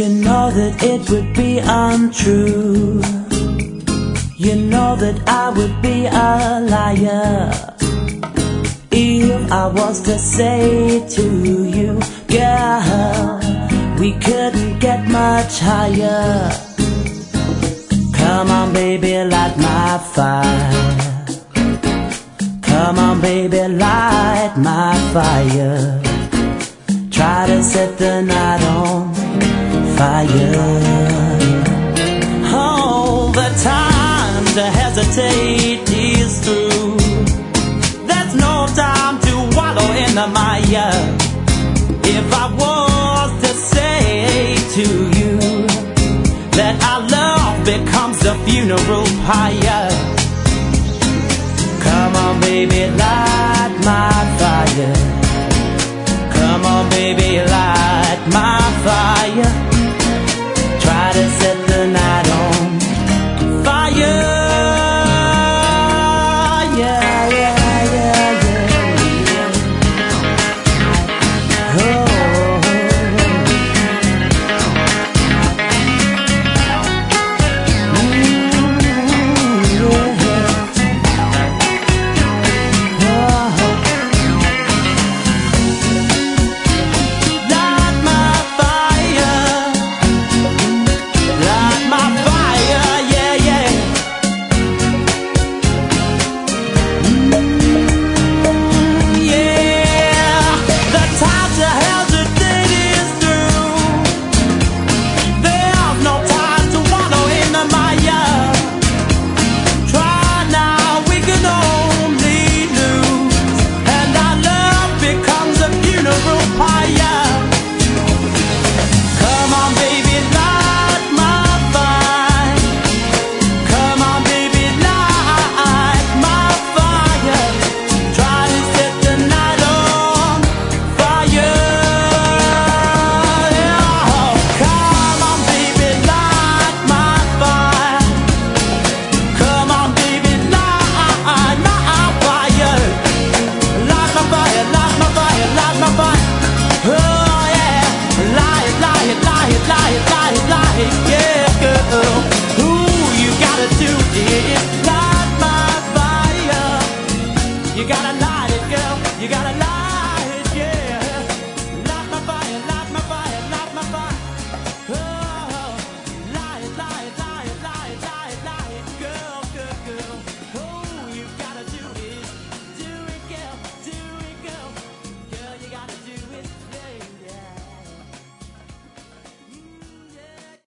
You know that it would be untrue. You know that I would be a liar if I was to say to you, girl, we couldn't get much higher. Come on baby, light my fire. Come on baby, light my fire. Try to set the night on fire. Oh, the time to hesitate is through. There's no time to wallow in the mire. If I was to say to you that our love becomes a funeral pyre, come on baby, light my fire. Come on baby, light my fire. Try to set